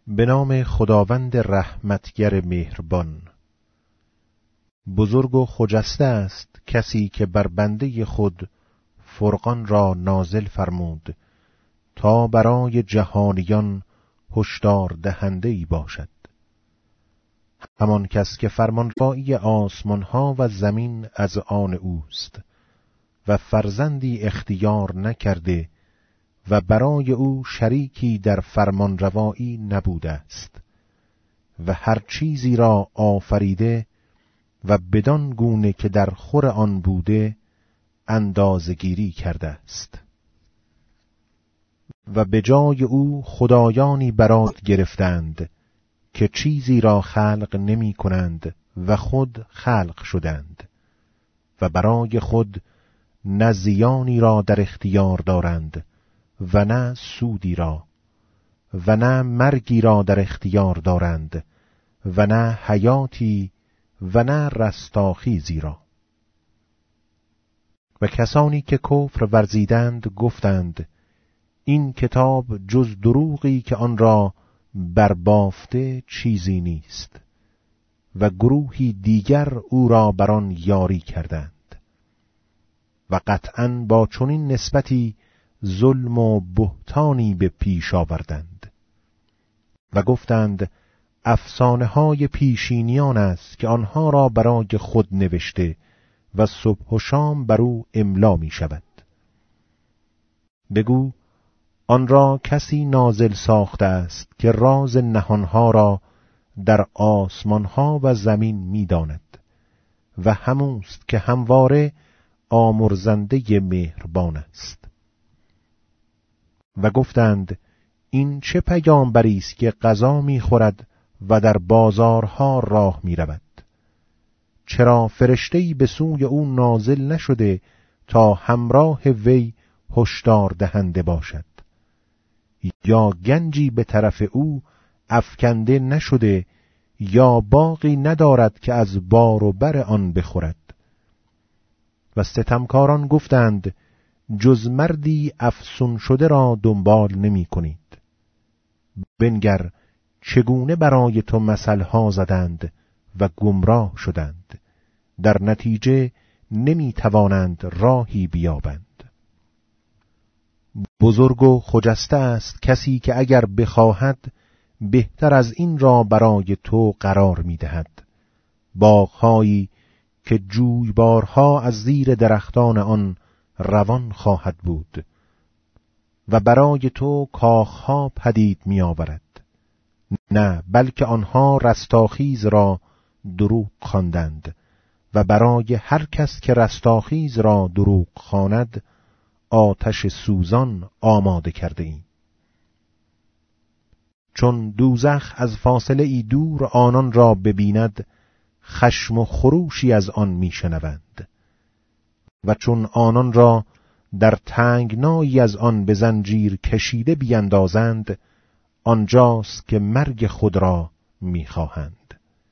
به نام خداوند رحمتگر مهربان. بزرگ و خجسته است کسی که بر بنده خود فرقان را نازل فرمود تا برای جهانیان هشدار دهنده‌ای باشد. همان کس که فرمانروایی آسمان ها و زمین از آن اوست و فرزندی اختیار نکرده و برای او شریکی در فرمانروایی نبوده است و هر چیزی را آفریده و بدان گونه که در خور آن بوده اندازه‌گیری کرده است. و به جای او خدایانی برات گرفتند که چیزی را خلق نمی کنند و خود خلق شدند و برای خود نه زیانی را در اختیار دارند و نه سودی را و نه مرگی را در اختیار دارند و نه حیاتی و نه رستاخیزی را. و کسانی که کفر ورزیدند گفتند این کتاب جز دروغی که آن را بربافته چیزی نیست، و گروهی دیگر او را بر آن یاری کردند. و قطعاً با چنین نسبتی ظلم و بهتانی به پیش آوردند و گفتند افسانه های پیشینیان است که آنها را برای خود نوشته و صبح و شام بر او املا می شود. بگو آن را کسی نازل ساخته است که راز نهانها را در آسمانها و زمین می داند و هموست که همواره آمرزنده مهربان است. و گفتند این چه پیامبری است که غذا می خورد و در بازارها راه می رود؟ چرا فرشته‌ای به سوی او نازل نشده تا همراه وی هشدار دهنده باشد؟ یا گنجی به طرف او افکنده نشده یا باغی ندارد که از بار و بر آن بخورد؟ و ستمکاران گفتند جز مردی افسون شده را دنبال نمی کنید. بنگر چگونه برای تو مثلها زدند و گمراه شدند، در نتیجه نمی توانند راهی بیابند. بزرگ و خجسته است کسی که اگر بخواهد بهتر از این را برای تو قرار می دهد، باغهایی که جویبارها از زیر درختان آن روان خواهد بود و برای تو کاخها پدید می آورد. نه بلکه آنها رستاخیز را دروغ خواندند و برای هر کس که رستاخیز را دروغ خواند آتش سوزان آماده کرده ایم. چون دوزخ از فاصله ای دور آنان را ببیند خشم و خروشی از آن میشنوند و چون آنان را در تنگنایی از آن به زنجیر کشیده بیندازند آنجاست که مرگ خود را میخواهند.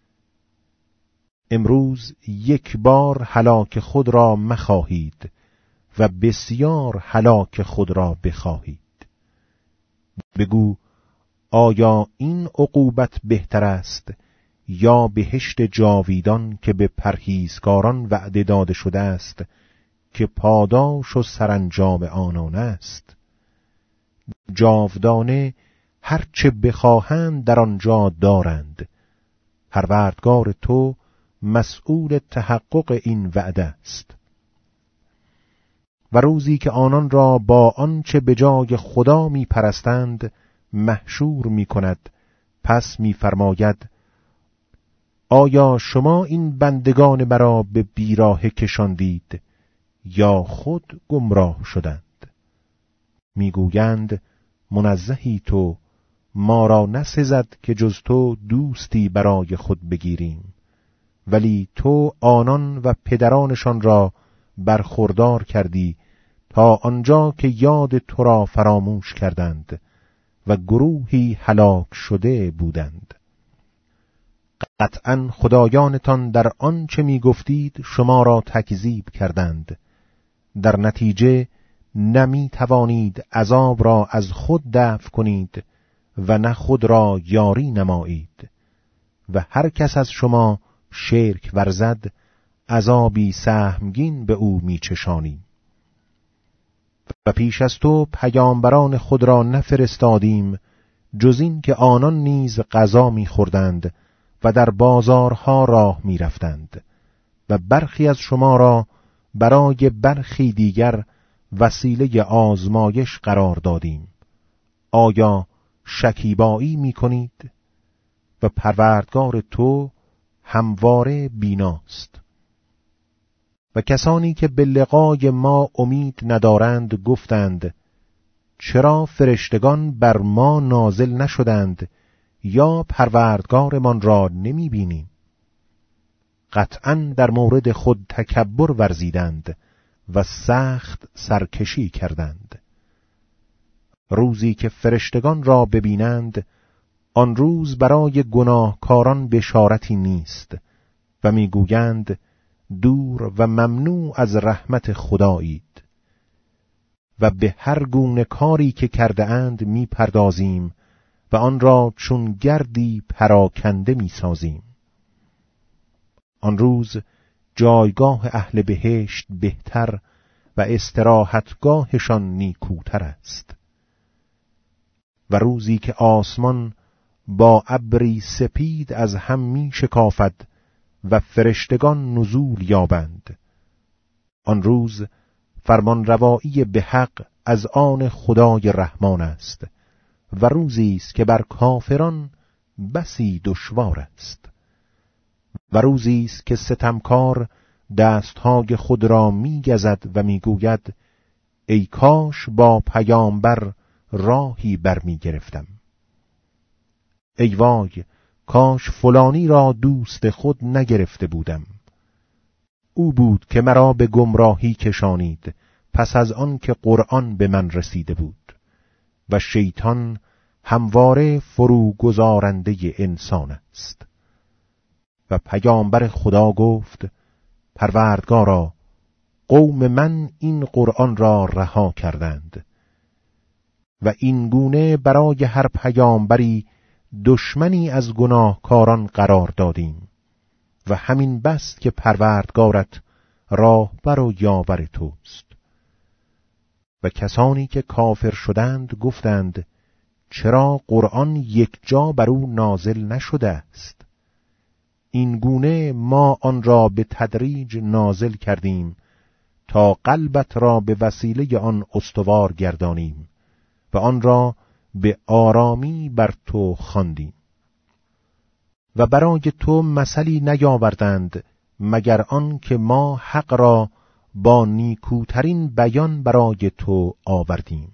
امروز یک بار هلاک خود را مخواهید و بسیار هلاک خود را بخواهید. بگو آیا این عقوبت بهتر است یا بهشت جاویدان که به پرهیزکاران وعده داده شده است که پاداش و سرانجام آنان است؟ جاودانه هر چه بخواهند در آنجا دارند. پروردگار تو مسئول تحقق این وعده است. و روزی که آنان را با آنچه به جای خدا می پرستند محشور می کند، پس می فرماید آیا شما این بندگان مرا به بیراهه کشاندید یا خود گمراه شدند؟ می گویند منزهی تو، ما را نسزد که جز تو دوستی برای خود بگیریم، ولی تو آنان و پدرانشان را برخوردار کردی تا آنجا که یاد تو را فراموش کردند و گروهی هلاک شده بودند. قطعاً خدایانتان در آنچه می گفتید شما را تکذیب کردند، در نتیجه نمی توانید عذاب را از خود دفع کنید و نه خود را یاری نمایید و هر کس از شما شرک ورزد عذابی سهمگین به او میچشانیم. و پیش از تو پیامبران خود را نفرستادیم جز این که آنان نیز غذا می‌خوردند و در بازارها راه می‌رفتند و برخی از شما را برای برخی دیگر وسیله آزمایش قرار دادیم. آیا شکیبایی می‌کنید؟ و پروردگار تو همواره بیناست. و کسانی که به لقای ما امید ندارند گفتند چرا فرشتگان بر ما نازل نشدند یا پروردگارمان را نمی بینیم؟ قطعاً در مورد خود تکبر ورزیدند و سخت سرکشی کردند. روزی که فرشتگان را ببینند آن روز برای گناهکاران بشارتی نیست و میگویند دور و ممنوع از رحمت خدایید و به هر گونه کاری که کرده اند می پردازیم و آن را چون گردی پراکنده می سازیم. آن روز جایگاه اهل بهشت بهتر و استراحتگاهشان نیکوتر است. و روزی که آسمان با ابری سپید از هم می شکافد و فرشتگان نزول یابند، آن روز فرمانروایی به حق از آن خدای رحمان است و روزی است که بر کافران بسی دشوار است. و روزی است که ستمکار دستهای خود را می‌گزد و میگوید ای کاش با پیامبر راهی برمی گرفتم. ای وای، کاش فلانی را دوست خود نگرفته بودم. او بود که مرا به گمراهی کشانید پس از آن که قرآن به من رسیده بود. و شیطان همواره فروگذارنده انسان است. و پیامبر خدا گفت پروردگارا، قوم من این قرآن را رها کردند و این گونه برای هر پیامبری دشمنی از گناهکاران قرار دادیم و همین بس که پروردگارت راهبر و یاور توست. و کسانی که کافر شدند گفتند چرا قرآن یک جا بر او نازل نشده است؟ این گونه ما آن را به تدریج نازل کردیم تا قلبت را به وسیله آن استوار گردانیم و آن را به آرامی بر تو خواندیم. و برای تو مثلی نیاوردند مگر آن که ما حق را با نیکوترین بیان برای تو آوردیم.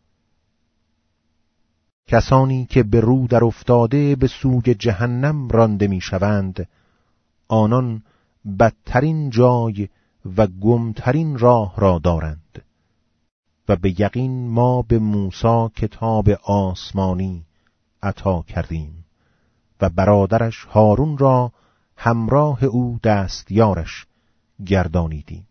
کسانی که به رو در افتاده به سوی جهنم رانده می شوند، آنان بدترین جای و گمترین راه را دارند. و به یقین ما به موسی کتاب آسمانی عطا کردیم و برادرش هارون را همراه او دستیارش گردانیدیم.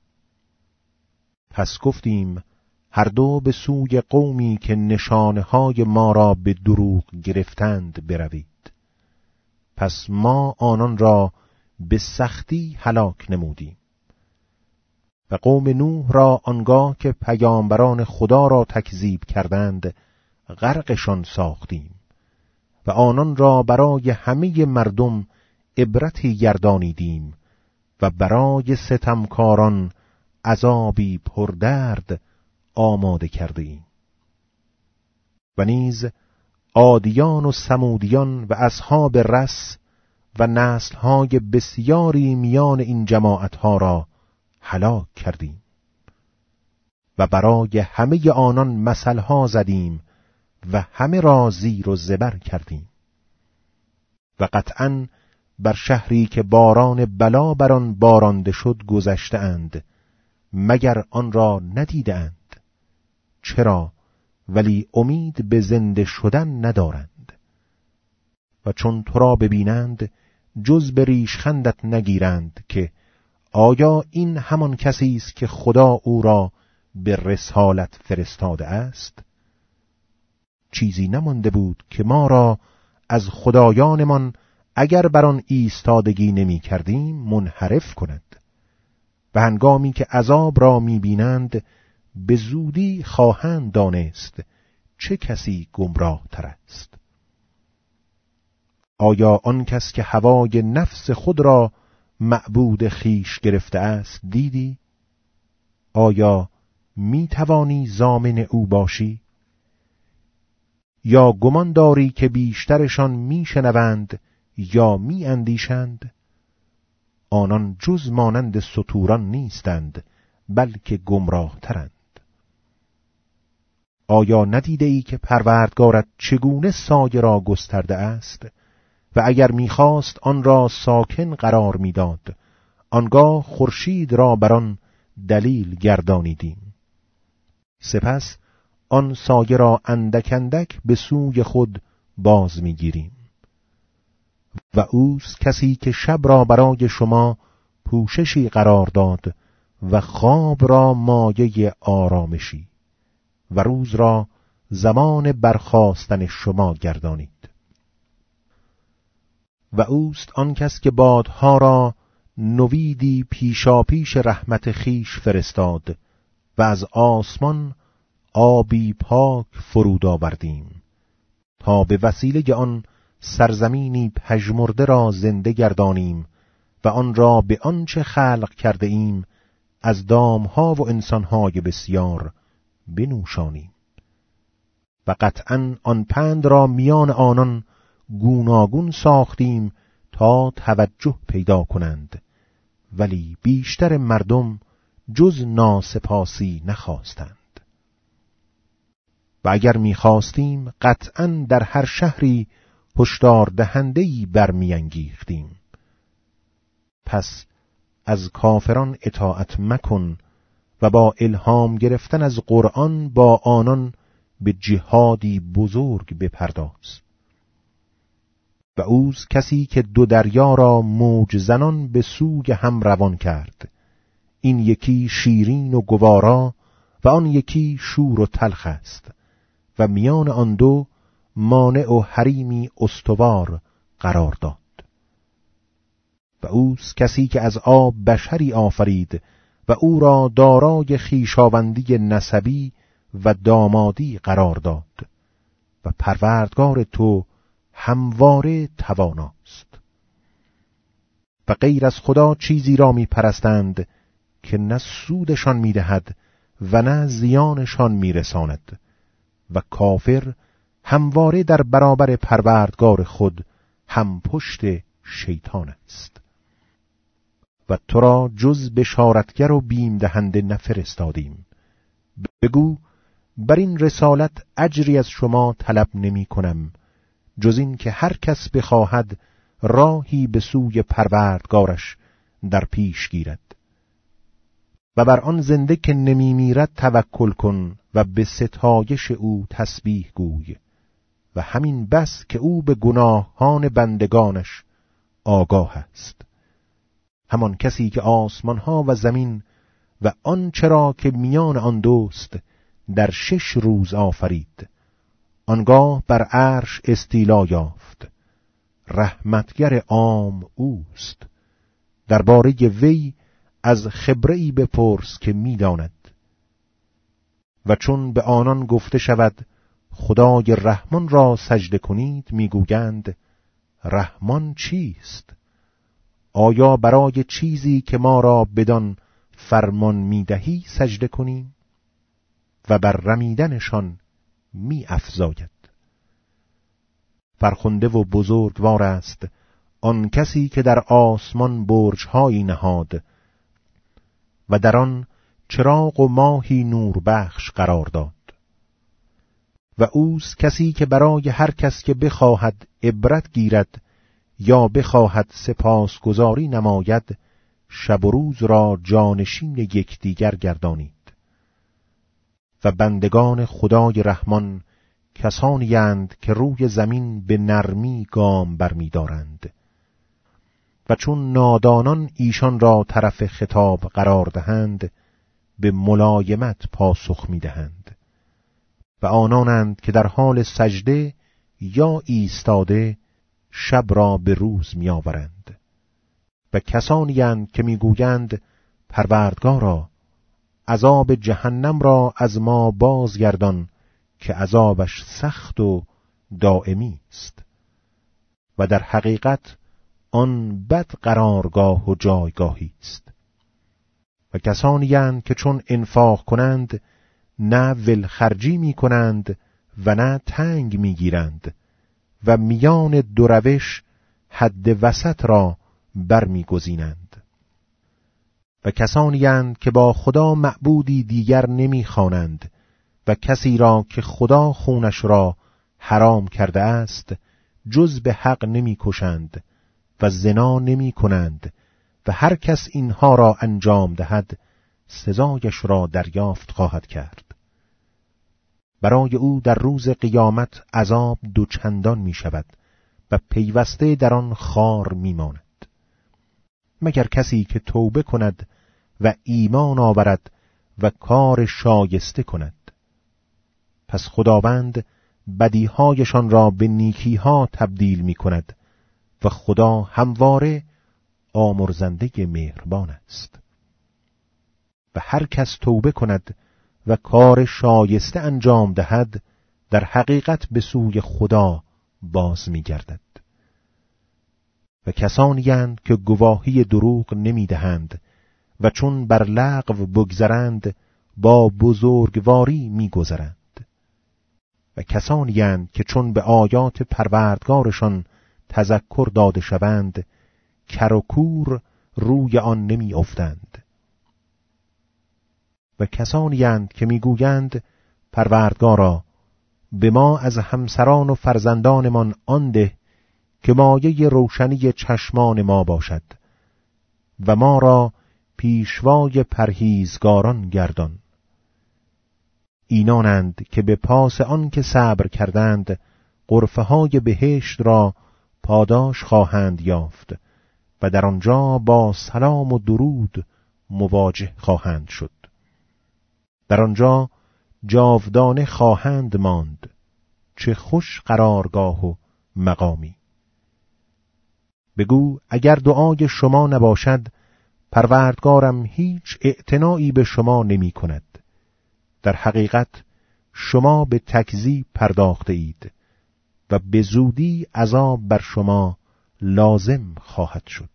پس گفتیم هر دو به سوی قومی که نشانه‌های ما را به دروغ گرفتند بروید. پس ما آنان را به سختی هلاک نمودیم. و قوم نوح را آنگاه که پیامبران خدا را تکذیب کردند غرقشان ساختیم و آنان را برای همه مردم عبرتی گردانیدیم و برای ستمکاران عذابی پردرد آماده کرده ایم. و نیز عادیان و ثمودیان و اصحاب رس و نسل‌های بسیاری میان این جماعت‌ها را هلاک کردیم و برای همه آنان مثلها زدیم و همه را زیر و زبر کردیم. و قطعاً بر شهری که باران بلا بر آن بارانده شد گذشته اند مگر آن را ندیده اند. چرا؟ ولی امید به زنده شدن ندارند. و چون تو را ببینند جز به ریشخندت نگیرند که آیا این همان کسی است که خدا او را به رسالت فرستاده است؟ چیزی نمانده بود که ما را از خدایانمان اگر بر آن ایستادگی نمی کردیم منحرف کند. و هنگامی که عذاب را می بینند به زودی خواهند دانست چه کسی گمراه تر است. آیا آن کس که هوای نفس خود را معبود خیش گرفته است دیدی؟ آیا می توانی ضامن او باشی؟ یا گمان داری که بیشترشان می شنوند یا می اندیشند؟ آنان جز مانند ستوران نیستند بلکه گمراه ترند. آیا ندیده ای که پروردگارت چگونه سایه را گسترده است و اگر می‌خواست آن را ساکن قرار می‌داد، آنگاه خورشید را بر آن دلیل گردانیدیم. سپس آن سایه را اندک اندک به سوی خود باز می‌گیریم. و اوست کسی که شب را برای شما پوششی قرار داد و خواب را مایه آرامشی و روز را زمان برخاستن شما گردانید. و اوست آن کس که بادها را نویدی پیشاپیش رحمت خیش فرستاد و از آسمان آبی پاک فرود آوردیم تا به وسیله آن سرزمینی پژمرده را زنده گردانیم و آن را به آنچه خلق کرده ایم از دامها و انسانهای بسیار بنوشانیم. و قطعاً آن پند را میان آنان گوناگون ساختیم تا توجه پیدا کنند، ولی بیشتر مردم جز ناسپاسی نخواستند. و اگر می‌خواستیم قطعاً در هر شهری هشدار دهنده‌ای برمی‌انگیختیم. پس از کافران اطاعت مکن و با الهام گرفتن از قرآن با آنان به جهادی بزرگ بپرداز. و اوست کسی که دو دریا را موج زنان به سوی هم روان کرد، این یکی شیرین و گوارا و آن یکی شور و تلخ است و میان آن دو مانع و حریمی استوار قرار داد. و اوست کسی که از آب بشری آفرید و او را دارای خویشاوندی نسبی و دامادی قرار داد و پروردگار تو همواره تواناست. و غیر از خدا چیزی را می پرستند که نه سودشان می دهد و نه زیانشان می رساند و کافر همواره در برابر پروردگار خود هم پشت شیطان است. و تو را جز بشارتگر و بیم دهنده نفرستادیم. بگو بر این رسالت اجری از شما طلب نمی کنم جز این که هر کس بخواهد راهی به سوی پروردگارش در پیش گیرد و بر آن زنده که نمی میرد توکل کن و به ستایش او تسبیح گوی و همین بس که او به گناهان بندگانش آگاه است. همان کسی که آسمانها و زمین و آنچه را که میان آن دوست در 6 روز آفرید، آنگاه بر عرش استیلا یافت. رحمتگر عام اوست. درباره وی از خبره‌ای بپرس که می‌داند. و چون به آنان گفته شود خدای رحمان را سجده کنید، میگویند رحمان چیست؟ آیا برای چیزی که ما را بدان فرمان میدهی سجده کنیم؟ و بر رمیدنشان می افزاید. فرخنده و بزرگوار است آن کسی که در آسمان برج‌هایی نهاد و در آن چراغ و ماهی نور بخش قرار داد. و اوست کسی که برای هر کس که بخواهد عبرت گیرد یا بخواهد سپاسگزاری نماید، شب و روز را جانشین یکدیگر گردانید. و بندگان خدای رحمان کسانی اند که روی زمین به نرمی گام برمی‌دارند و چون نادانان ایشان را طرف خطاب قرار دهند به ملایمت پاسخ می‌دهند و آنانند که در حال سجده یا ایستاده شب را به روز می آورند. و کسانی اند که می گویند پروردگارا عذاب جهنم را از ما بازگردان که عذابش سخت و دائمی است و در حقیقت آن بد قرارگاه و جایگاهی است. و کسانی اند که چون انفاق کنند نه ولخرجی می کنند و نه تنگ می گیرند و میان دو روش حد وسط را برمی گزینند. و کسانی اند که با خدا معبودی دیگر نمی خوانند و کسی را که خدا خونش را حرام کرده است جز به حق نمی کشند و زنا نمی کنند و هر کس اینها را انجام دهد سزایش را دریافت خواهد کرد. برای او در روز قیامت عذاب دوچندان می شود و پیوسته در آن خار می ماند. مگر کسی که توبه کند و ایمان آورد و کار شایسته کند. پس خداوند بدیهایشان را به نیکیها تبدیل می کند و خدا همواره آمرزنده مهربان است. و هر کس توبه کند و کار شایسته انجام دهد در حقیقت به سوی خدا باز می گردد. و کسانی اند که گواهی دروغ نمی دهند و چون بر لغو بگذرند با بزرگواری می گذرند. و کسانی اند که چون به آیات پروردگارشان تذکر داده شوند کر و کور روی آن نمی افتند. و کسانی اند که می گویند پروردگارا به ما از همسران و فرزندانمان آن ده که مایه روشنی چشمان ما باشد و ما را پیشوای پرهیزگاران گردان. اینانند که به پاس آن که صبر کردند غرفه های بهشت را پاداش خواهند یافت و در آنجا با سلام و درود مواجه خواهند شد. در آنجا جاودانه خواهند ماند. چه خوش قرارگاه و مقامی. بگو اگر دعای شما نباشد پروردگارم هیچ اعتنایی به شما نمی کند. در حقیقت شما به تکذیب پرداخته اید و به زودی عذاب بر شما لازم خواهد شد.